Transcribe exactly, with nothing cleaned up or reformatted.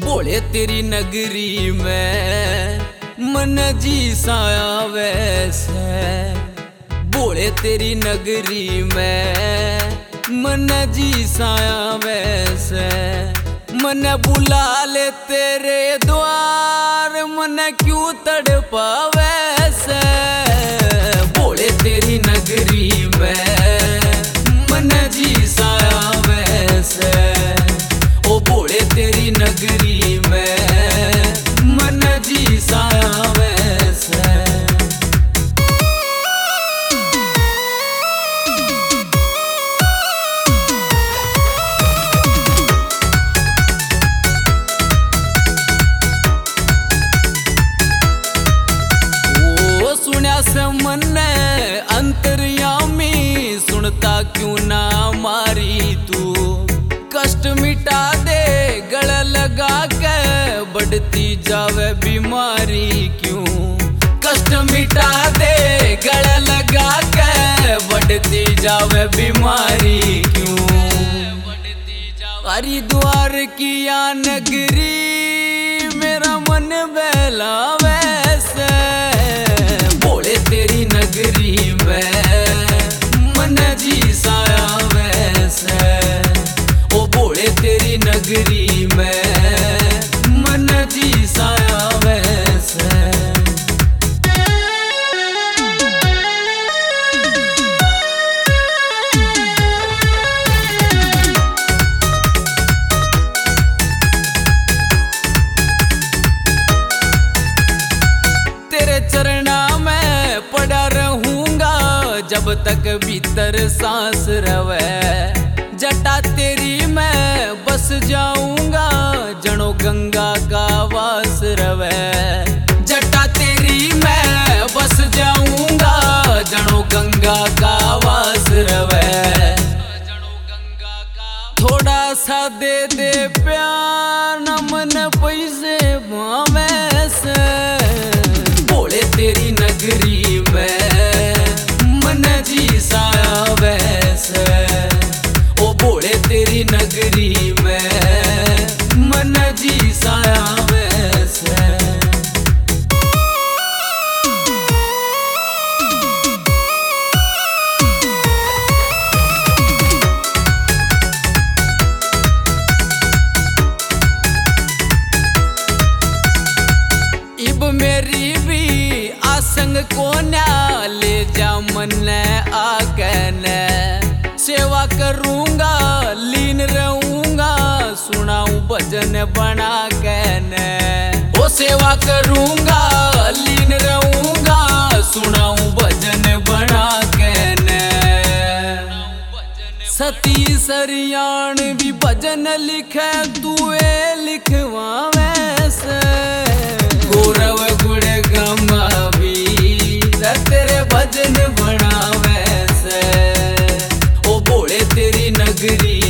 बोले तेरी नगरी में मन जी साया वैसे, बोले तेरी नगरी में मन जी साया वैसे, मन बुला ले तेरे द्वार मन क्यों तड़पा वैसे। बोले तेरी नगरी में मन जी साया वैसे, ओ बोले तेरी नगरी में मन जी साया वैसे। सुन्या से मन अंतर्यामी सुनता क्यों ना मारी तू, कष्ट मिटा दे गला लगा के बढ़ती जावे बीमारी क्यों, कष्ट मिटा दे गला लगा के बढ़ती जावे बीमारी क्यों। हरिद्वार की या नगरी मेरा मन बहला वैसे, बोले तेरी नगरी में मन जी साया वैसे, ओ बोले तेरी नगरी में मन जी साया वैसे। तेरे चरणा में पड़ा रहूंगा जब तक भीतर सांस रवे, जटा तेरी मैं बस जाऊंगा जनो गंगा का वास रवे, जटा तेरी मैं बस जाऊंगा जनो गंगा का वास रवे। थोड़ा सा दे दे प्यार न मन पैसे भावे से, बोले तेरी नगरी में मन जी साया वैसे, ओ बोले तेरी नगरी में मन जी साया वैसे। इब मेरी भी आसंग को न्या ले जा मन आके ने, सेवा करूंगा लीन रहूंगा सुनाऊं भजन बना के ने, ओ सेवा करूंगा लीन रहूंगा सुनाऊं भजन बना के ने। सती सरियाण भी भजन लिखे तुए लिखवा वैसे, गौरव गुड़ गमा भी तेरे भजन बना वैसे, ओ बोले तेरी नगरी